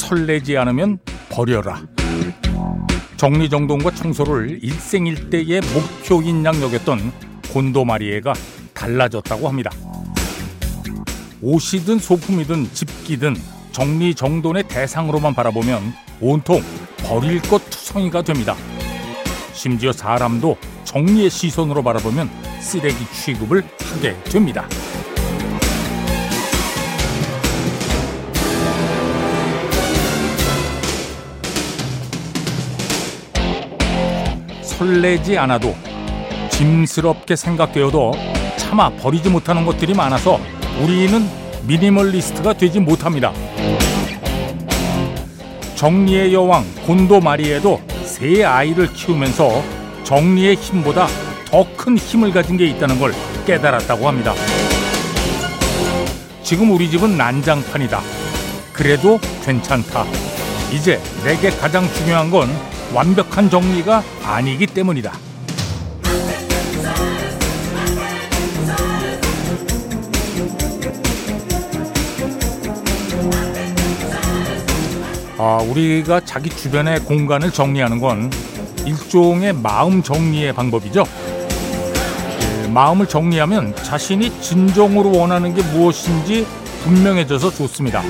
설레지 않으면 버려라. 정리정돈과 청소를 일생일대의 목표인 양 여겼던 곤도마리에가 달라졌다고 합니다. 옷이든 소품이든 집기든 정리정돈의 대상으로만 바라보면 온통 버릴 것 투성이가 됩니다. 심지어 사람도 정리의 시선으로 바라보면 쓰레기 취급을 하게 됩니다. 설레지 않아도 짐스럽게 생각되어도 차마 버리지 못하는 것들이 많아서 우리는 미니멀리스트가 되지 못합니다. 정리의 여왕 곤도마리에도 세 아이를 키우면서 정리의 힘보다 더 큰 힘을 가진 게 있다는 걸 깨달았다고 합니다. 지금 우리 집은 난장판이다. 그래도 괜찮다. 이제 내게 가장 중요한 건 완벽한 정리가 아니기 때문이다. 우리가 자기 주변의 공간을 정리하는 건 일종의 마음 정리의 방법이죠. 마음을 정리하면 자신이 진정으로 원하는 게 무엇인지 분명해져서 좋습니다.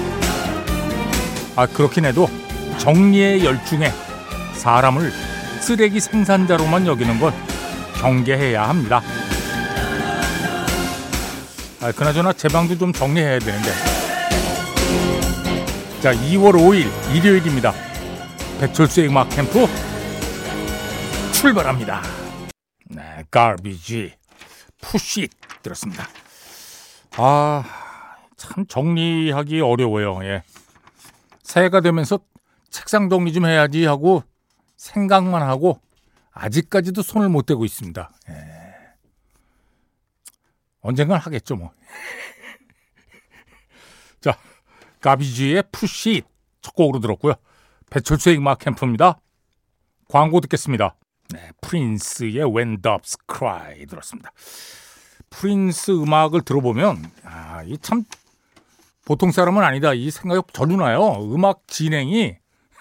그렇긴 해도 정리의 열중에 사람을 쓰레기 생산자로만 여기는 건 경계해야 합니다. 그나저나 제 방도 좀 정리해야 되는데. 자, 2월 5일 일요일입니다. 배철수의 음악 캠프 출발합니다. 네, Garbage, Push It 들었습니다. 참 정리하기 어려워요. 예. 새해가 되면서 책상 정리 좀 해야지 하고 생각만 하고 아직까지도 손을 못 대고 있습니다. 예. 언젠간 하겠죠 뭐. 자, 가비지의 Push It 첫 곡으로 들었고요. 배철수의 음악 캠프입니다. 광고 듣겠습니다. 네, 프린스의 When Doves Cry 들었습니다. 프린스 음악을 들어보면 이 참 보통 사람은 아니다 이 생각이 절로 나요. 음악 진행이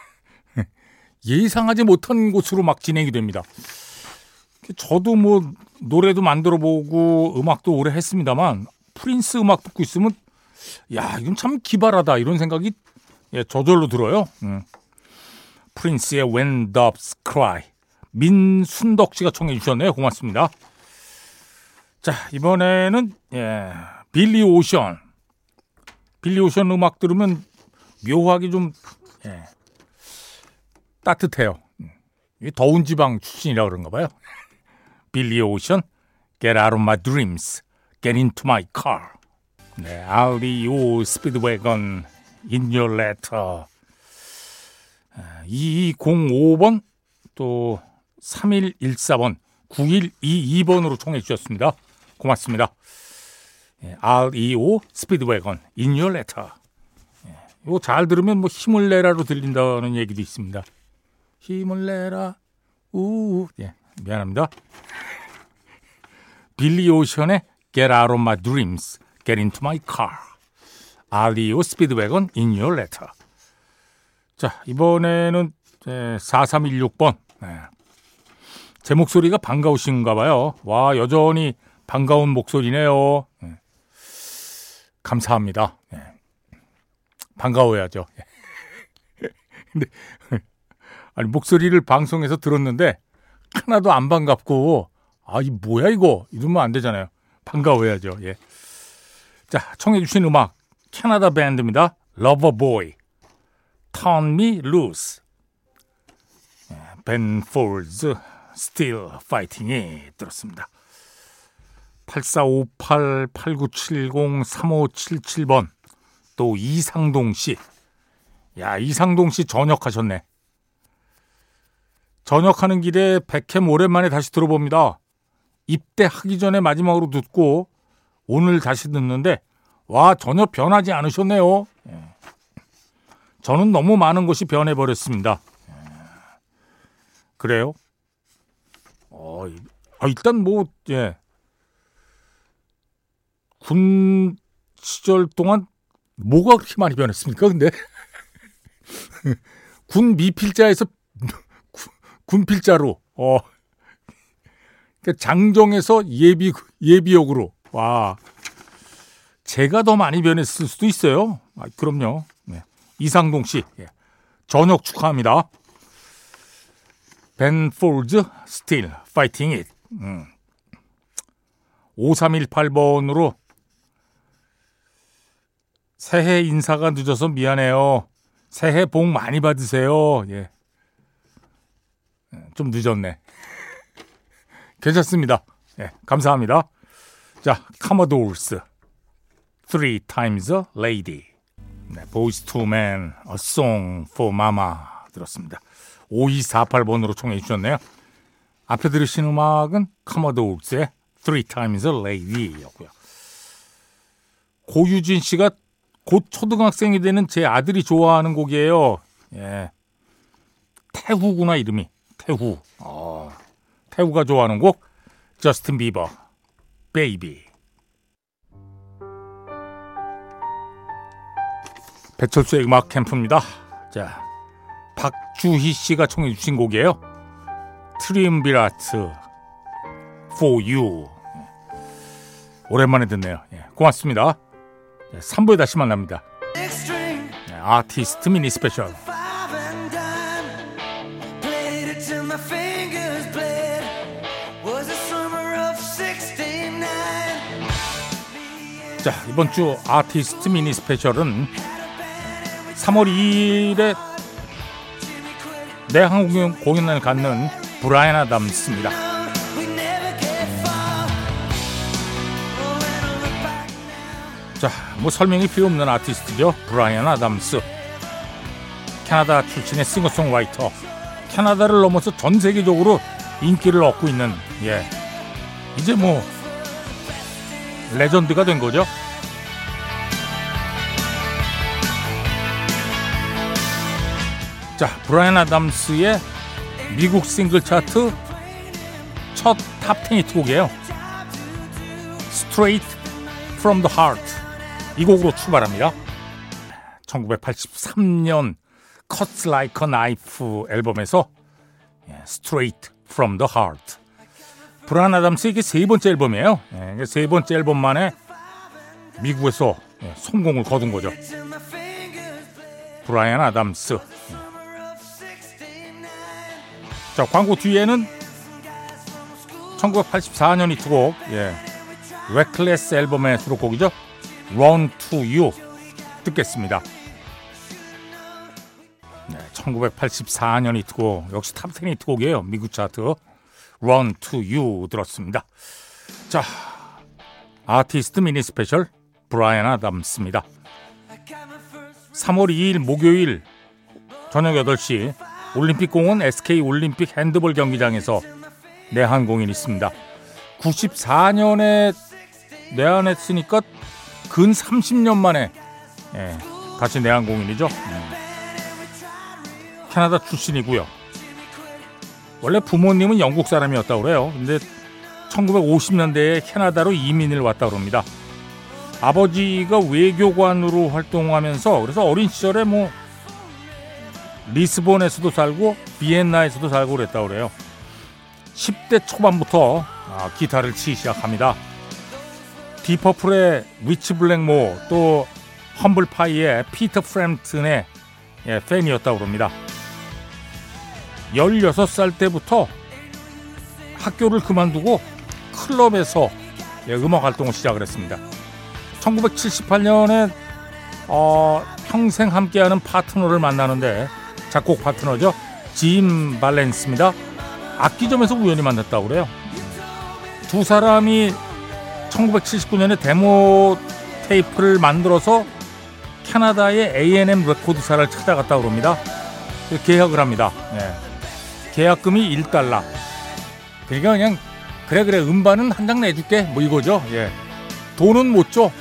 예상하지 못한 곳으로 막 진행이 됩니다. 저도 뭐 노래도 만들어보고 음악도 오래 했습니다만 프린스 음악 듣고 있으면 이건 참 기발하다 이런 생각이 저절로 들어요. 프린스의 When Doves Cry, 민순덕 씨가 청해 주셨네요. 고맙습니다. 자, 이번에는 빌리 오션. 빌리 오션 음악 들으면 묘하게 좀 따뜻해요. 더운 지방 출신이라 그런가 봐요. 빌리 오션, Get Out of My Dreams, Get Into My Car. 네, REO 스피드웨건, In Your Letter. 2205번, 또 3114번, 9122번으로 청해 주셨습니다. 고맙습니다. REO 스피드웨건, In Your Letter. 이거 잘 들으면 뭐 힘을 내라로 들린다는 얘기도 있습니다. 힘을 내라, 미안합니다. 빌리 오션의 Get Out of My Dreams, Get Into My Car. REO 스피드웨건, In Your Letter. 자, 이번에는 4316번. 제 목소리가 반가우신가 봐요. 와, 여전히 반가운 목소리네요. 감사합니다. 반가워야죠. 근데 목소리를 방송에서 들었는데 하나도 안 반갑고 이 뭐야 이거 이러면 안 되잖아요. 반가워야죠. 예. 자, 청해 주신 음악 캐나다 밴드입니다. Loverboy, Turn Me Loose. Ben Folds, Still Fighting이 들었습니다. 8458-8970-3577번 또 이상동 씨. 이상동 씨 전역하셨네. 전역하는 길에 백햄 오랜만에 다시 들어봅니다. 입대하기 전에 마지막으로 듣고 오늘 다시 듣는데 전혀 변하지 않으셨네요. 저는 너무 많은 것이 변해버렸습니다. 그래요? 일단 군 시절 동안 뭐가 그렇게 많이 변했습니까? 근데 군 미필자에서 군필자로 그러니까 장정에서 예비역으로. 와, 제가 더 많이 변했을 수도 있어요. 그럼요. 네. 이상동 씨, 저녁 축하합니다. 벤 폴즈 Still Fighting It. 5318번으로 새해 인사가 늦어서 미안해요. 새해 복 많이 받으세요. 예. 좀 늦었네. 괜찮습니다. 예, 감사합니다. 자, 카모도르스 Three Times a Lady. 네, Boyz II Men A Song for Mama 들었습니다. 5248번으로 청해 주셨네요. 앞에 들으신 음악은 카모도르스의 Three Times a Lady였고요. 고유진 씨가 곧 초등학생이 되는 제 아들이 좋아하는 곡이에요. 예. 태후구나 이름이. 태후. 태후가 좋아하는 곡 저스틴 비버 베이비. 배철수의 음악 캠프입니다. 자, 박주희 씨가 청해 주신 곡이에요. 트리움비라트 For You. 오랜만에 듣네요. 예, 고맙습니다. 3부에 다시 만납니다. 아티스트 미니 스페셜. 자, 이번 주 아티스트 미니 스페셜은 3월 2일에 내한 공연을 갖는 브라이언 아담스입니다. 자, 뭐 설명이 필요 없는 아티스트죠. 브라이언 아담스. 캐나다 출신의 싱어송라이터. 캐나다를 넘어서 전 세계적으로 인기를 얻고 있는, 이제 뭐 레전드가 된 거죠. 자, 브라이언 아담스의 미국 싱글 차트 첫 탑 10 히트곡이에요. Straight from the Heart. 이 곡으로 출발합니다. 1983년 Cuts Like a Knife 앨범에서 Straight from the Heart. 브라이언 아담스의 이게 세 번째 앨범이에요. 세 번째 앨범 만에 미국에서 성공을 거둔 거죠. 브라이언 아담스. 자, 광고 뒤에는 1984년 히트곡 레클레스 앨범의 수록곡이죠. Run to You 듣겠습니다. 1984년 히트곡, 역시 탑 10 히트곡이에요. 미국 차트 Run to You 들었습니다. 자, 아티스트 미니 스페셜 브라이언 아담스입니다. 3월 2일 목요일 저녁 8시 올림픽공원 SK 올림픽 핸드볼 경기장에서 내한 공연이 있습니다. 94년에 내한했으니까 근 30년 만에 다시 내한 공연이죠. 캐나다 출신이고요. 원래 부모님은 영국 사람이었다고 그래요. 근데 1950년대에 캐나다로 이민을 왔다고 합니다. 아버지가 외교관으로 활동하면서 그래서 어린 시절에 뭐 리스본에서도 살고 비엔나에서도 살고 그랬다고 그래요. 10대 초반부터 기타를 치기 시작합니다. 디퍼플의 리치 블랙모 또 험블파이의 피터 프램튼의 팬이었다고 합니다. 16살 때부터 학교를 그만두고 클럽에서 음악 활동을 시작을 했습니다. 1978년에 평생 함께하는 파트너를 만나는데 작곡 파트너죠. 짐 발렌스입니다. 악기점에서 우연히 만났다고 그래요. 두 사람이 1979년에 데모 테이프를 만들어서 캐나다의 A&M 레코드사를 찾아갔다고 합니다. 계약을 합니다. 계약금이 $1. 그러니까 그냥 그래 음반은 한 장 내줄게 뭐 이거죠. 돈은 못 줘.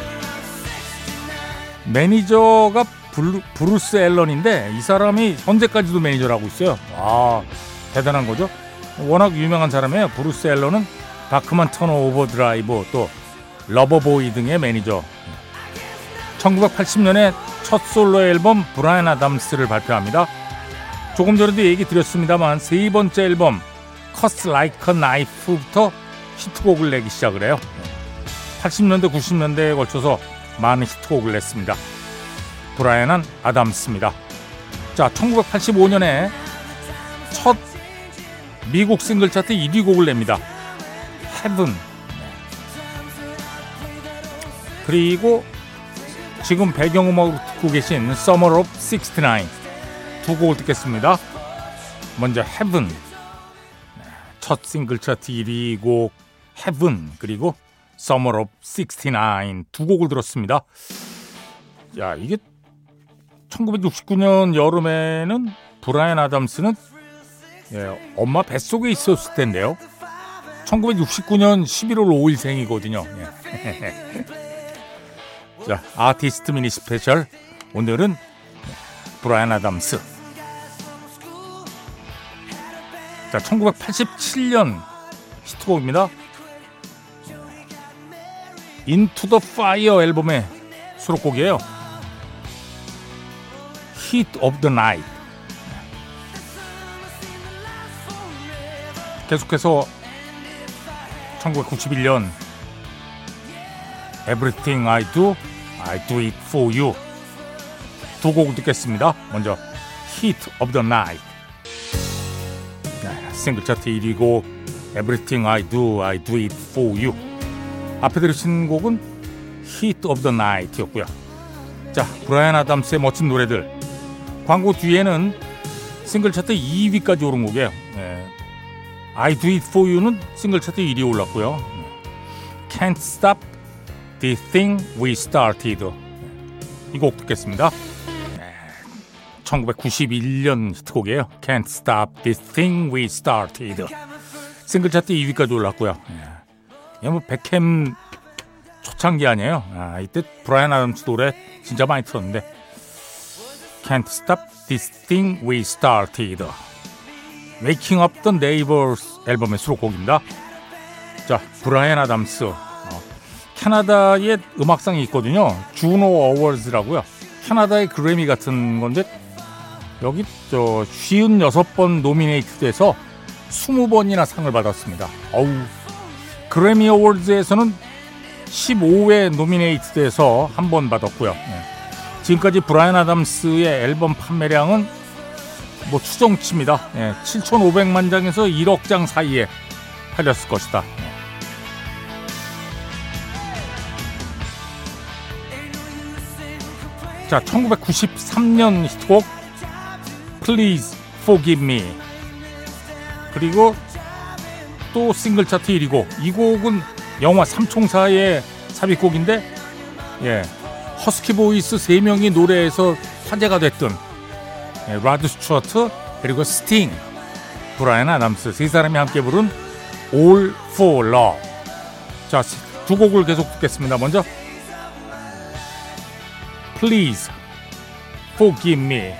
매니저가 브루스 앨런인데 이 사람이 현재까지도 매니저를 하고 있어요. 대단한 거죠. 워낙 유명한 사람이에요. 브루스 앨런은 다크만 터너 오버드라이브 또 러버보이 등의 매니저. 1980년에 첫 솔로 앨범 브라이언 아담스를 발표합니다. 조금 전에도 얘기 드렸습니다만 세 번째 앨범 Cuts Like a Knife부터 히트곡을 내기 시작을 해요. 80년대 90년대에 걸쳐서 많은 히트곡을 냈습니다. 브라이언 아담스입니다. 자, 1985년에 첫 미국 싱글 차트 1위 곡을 냅니다. Heaven. 그리고 지금 배경음악으로 듣고 계신 Summer of 69 두 곡을 듣겠습니다. 먼저 Heaven, 첫 싱글 차트 1위 곡 Heaven, 그리고 Summer of 69 두 곡을 들었습니다. 야, 이게 1969년 여름에는 브라이언 아담스는 엄마 뱃속에 있었을 텐데요. 1969년 11월 5일생이거든요. 자, 아티스트 미니 스페셜, 오늘은 브라이언 아담스. 자, 1987년 히트곡입니다. Into the Fire 앨범의 수록곡이에요. Heat of the Night. 계속해서 1991년 Everything I Do It For You 두 곡을 듣겠습니다. 먼저 Heat of the Night, 싱글 차트 1위 곡 Everything I Do It For You. 앞에 들으신 곡은 Heat of the Night였고요. 자, 브라이언 아담스의 멋진 노래들. 광고 뒤에는 싱글 차트 2위까지 오른 곡이에요. I Do It For You는 싱글 차트 1위에 올랐고요. Can't Stop The Thing We Started, 이 곡 듣겠습니다. 1991년 히트곡이에요. Can't Stop The Thing We Started. 싱글 차트 2위까지 올랐고요. 뭐 백햄 초창기 아니에요. 이때 브라이언 아담스 노래 진짜 많이 틀었는데 Can't Stop This Thing We Started. Waking Up the Neighbors 앨범의 수록곡입니다. 자, 브라이언 아담스. 캐나다의 음악상이 있거든요. 주노 어워즈라고요. 캐나다의 그래미 같은 건데 여기 56번 노미네이트 돼서 20번이나 상을 받았습니다. 그래미 어워즈에서는 15회 노미네이트 돼서 한 번 받았고요. 지금까지 브라이언 아담스의 앨범 판매량은 뭐 추정치입니다. 7,500만 장에서 1억 장 사이에 팔렸을 것이다. 자, 1993년 히트곡 Please Forgive Me. 그리고 또 싱글 차트 1위 곡. 이 곡은 영화 삼총사의 삽입곡인데 허스키 보이스 3명이 노래에서 화제가 됐던 라드 스튜어트 그리고 스팅, 브라이언 아담스 세 사람이 함께 부른 All for Love. 자, 두 곡을 계속 듣겠습니다. 먼저 Please Forgive Me.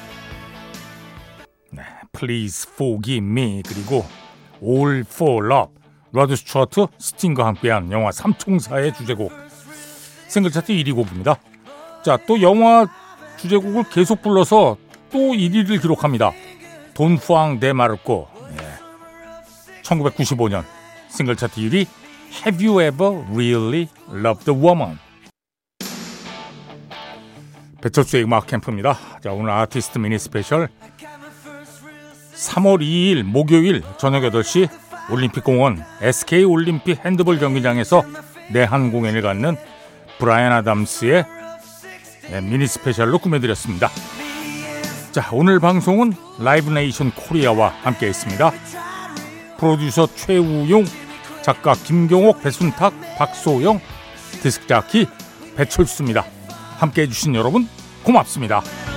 Please Forgive Me. 그리고 All for Love. 라드 스튜어트, 스팅과 함께한 영화 삼총사의 주제곡. 싱글 차트 1위 곡입니다. 자, 또 영화 주제곡을 계속 불러서 또 1위를 기록합니다. 돈 후앙 데 마르코. 1995년 싱글 차트 1위 Have You Ever Really Loved a Woman. 배철수의 음악 캠프입니다. 자, 오늘 아티스트 미니 스페셜 3월 2일 목요일 저녁 8시 올림픽공원 SK 올림픽 핸드볼 경기장에서 내한 공연을 갖는 브라이언 아담스의 미니 스페셜로 꾸며드렸습니다. 자, 오늘 방송은 라이브 네이션 코리아와 함께 했습니다. 프로듀서 최우용, 작가 김경옥, 배순탁, 박소영, 디스크자키 배철수입니다. 함께 해주신 여러분 고맙습니다.